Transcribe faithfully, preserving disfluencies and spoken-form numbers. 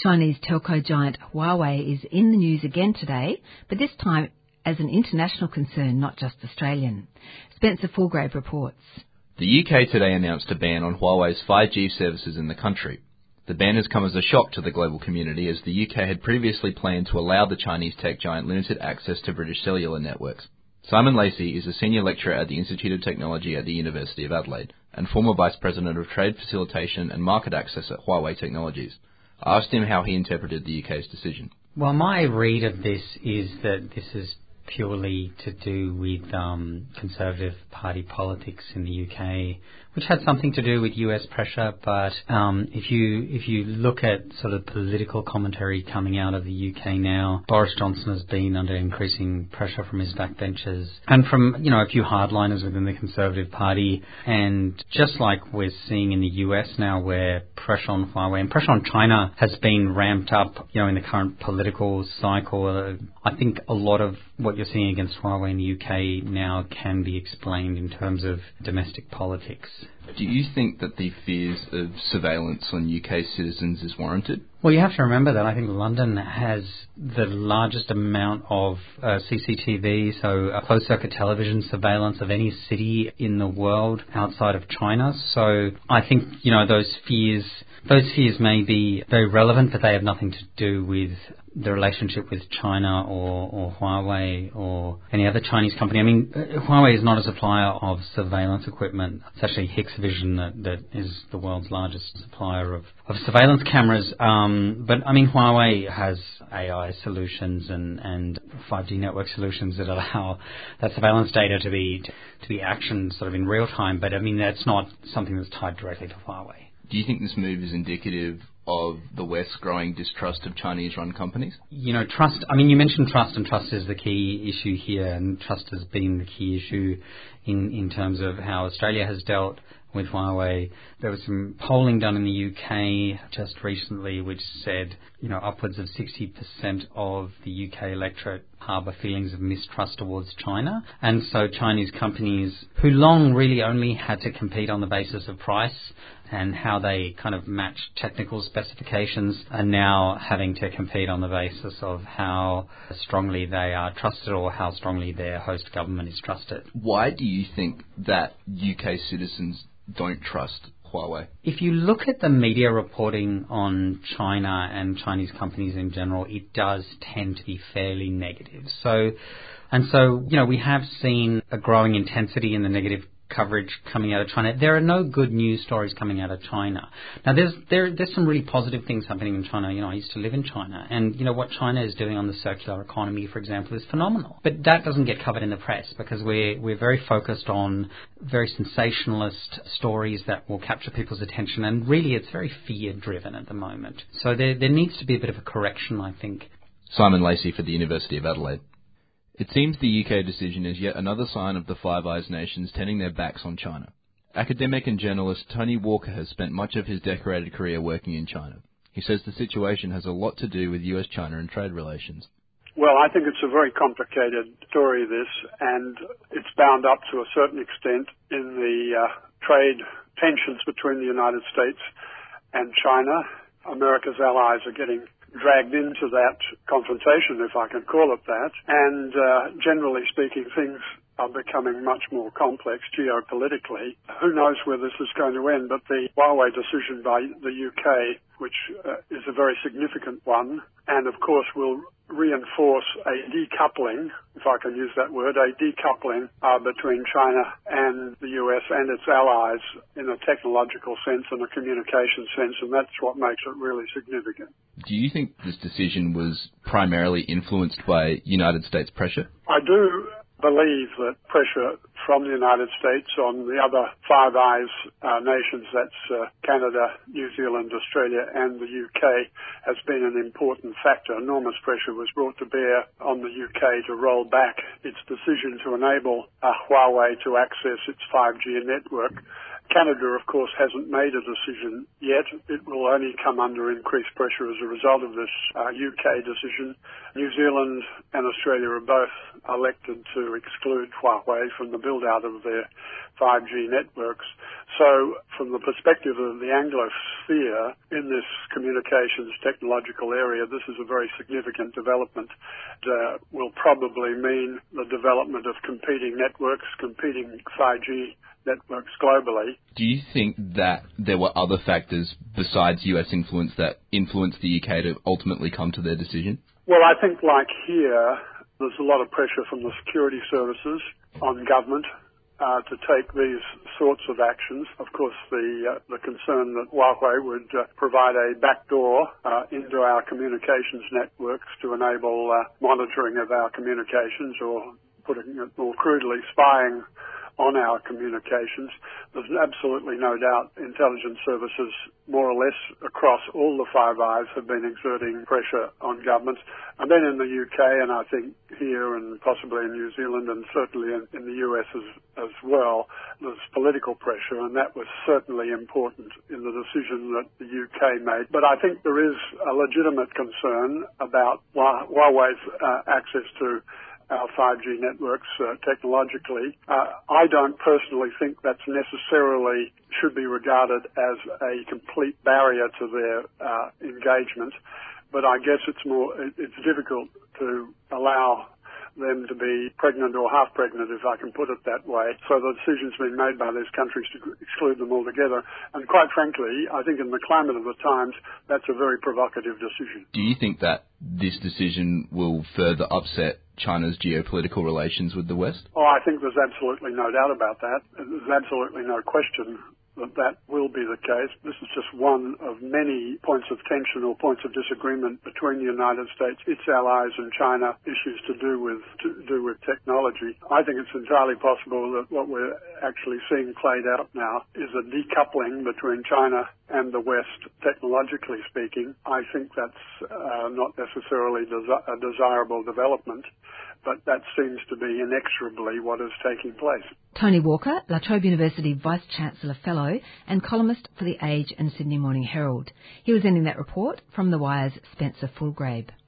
Chinese telco giant Huawei is in the news again today, but this time as an international concern, not just Australian. Spencer Fulgrave reports. The U K today announced a ban on Huawei's five G services in the country. The ban has come as a shock to the global community, as the U K had previously planned to allow the Chinese tech giant limited access to British cellular networks. Simon Lacey is a senior lecturer at the Institute of Technology at the University of Adelaide and former Vice President of Trade Facilitation and Market Access at Huawei Technologies. I asked him how he interpreted the U K's decision. Well, my read of this is that this is purely to do with um, Conservative Party politics in the U K, which had something to do with U S pressure. But um, if you if you look at sort of political commentary coming out of the U K now, Boris Johnson has been under increasing pressure from his backbenchers and from, you know, a few hardliners within the Conservative Party. And just like we're seeing in the U S now, where pressure on Huawei and pressure on China has been ramped up, you know, in the current political cycle, uh, I think a lot of what you're seeing against Huawei in the U K now can be explained in terms of domestic politics. Do you think that the fears of surveillance on U K citizens is warranted? Well, you have to remember that I think London has the largest amount of uh, C C T V, so uh, closed-circuit television surveillance of any city in the world outside of China. So I think, you know, those fears, those fears may be very relevant, but they have nothing to do with the relationship with China or, or Huawei or any other Chinese company. I mean, Huawei is not a supplier of surveillance equipment. It's actually Hikvision that, that is the world's largest supplier of, of surveillance cameras. Um, but, I mean, Huawei has A I solutions and, and five G network solutions that allow that surveillance data to be to be actioned sort of in real time. But, I mean, that's not something that's tied directly to Huawei. Do you think this move is indicative of the West's growing distrust of Chinese-run companies? You know, trust, I mean, you mentioned trust, and trust is the key issue here, and trust has been the key issue in, in terms of how Australia has dealt with Huawei. There was some polling done in the U K just recently which said, you know, upwards of sixty percent of the U K electorate harbour feelings of mistrust towards China. And so Chinese companies who long really only had to compete on the basis of price and how they kind of match technical specifications are now having to compete on the basis of how strongly they are trusted or how strongly their host government is trusted. Why do you think that U K citizens don't trust Huawei? If you look at the media reporting on China and Chinese companies in general, it does tend to be fairly negative. So, and so, you know, we have seen a growing intensity in the negative coverage coming out of China. There are no good news stories coming out of China. Now, there's there there's some really positive things happening in China. You know, I used to live in China, and you know what China is doing on the circular economy, for example, is phenomenal. But that doesn't get covered in the press because we're we're very focused on very sensationalist stories that will capture people's attention, and really, it's very fear-driven at the moment. So there there needs to be a bit of a correction, I think. Simon Lacey for the University of Adelaide. It seems the U K decision is yet another sign of the Five Eyes nations turning their backs on China. Academic and journalist Tony Walker has spent much of his decorated career working in China. He says the situation has a lot to do with U S China and trade relations. Well, I think it's a very complicated story, this, and it's bound up to a certain extent in the uh, trade tensions between the United States and China. America's allies are getting dragged into that confrontation, if I can call it that. And uh, generally speaking, things are becoming much more complex geopolitically. Who knows where this is going to end, but the Huawei decision by the U K, which uh, is a very significant one, and of course will reinforce a decoupling, if I can use that word, a decoupling uh, between China and the U S and its allies in a technological sense and a communication sense, and that's what makes it really significant. Do you think this decision was primarily influenced by United States pressure? I do believe that pressure from the United States on the other Five Eyes uh, nations, that's uh, Canada, New Zealand, Australia and the U K, has been an important factor. Enormous pressure was brought to bear on the U K to roll back its decision to enable uh, Huawei to access its five G network. Canada, of course, hasn't made a decision yet. It will only come under increased pressure as a result of this uh, U K decision. New Zealand and Australia are both elected to exclude Huawei from the build-out of their five G networks. So from the perspective of the Anglosphere in this communications technological area, this is a very significant development. Uh, will probably mean the development of competing networks, competing five G networks globally. Do you think that there were other factors besides U S influence that influenced the U K to ultimately come to their decision? Well, I think like here, there's a lot of pressure from the security services on government uh, to take these sorts of actions. Of course, the uh, the concern that Huawei would uh, provide a backdoor uh, into our communications networks to enable uh, monitoring of our communications, or putting it more crudely, spying on our communications. There's absolutely no doubt intelligence services, more or less across all the Five Eyes, have been exerting pressure on governments. And then in the U K, and I think here and possibly in New Zealand and certainly in, in the U S as, as well, there's political pressure, and that was certainly important in the decision that the U K made. But I think there is a legitimate concern about Huawei's uh, access to our five G networks uh, technologically. Uh, I don't personally think that's necessarily should be regarded as a complete barrier to their uh, engagement, but I guess it's more, it's difficult to allow them to be pregnant or half pregnant, if I can put it that way. So the decision's been made by these countries to exclude them altogether. And quite frankly, I think in the climate of the times, that's a very provocative decision. Do you think that this decision will further upset China's geopolitical relations with the West? Oh, I think there's absolutely no doubt about that. There's absolutely no question that that will be the case. This is just one of many points of tension or points of disagreement between the United States, its allies, and China, issues to do with to do with technology. I think it's entirely possible that what we're actually seeing played out now is a decoupling between China and the West, technologically speaking. I think that's uh, not necessarily desi- a desirable development, but that seems to be inexorably what is taking place. Tony Walker, La Trobe University Vice-Chancellor Fellow and columnist for The Age and Sydney Morning Herald. He was ending that report from The Wire's Spencer Fulgrave.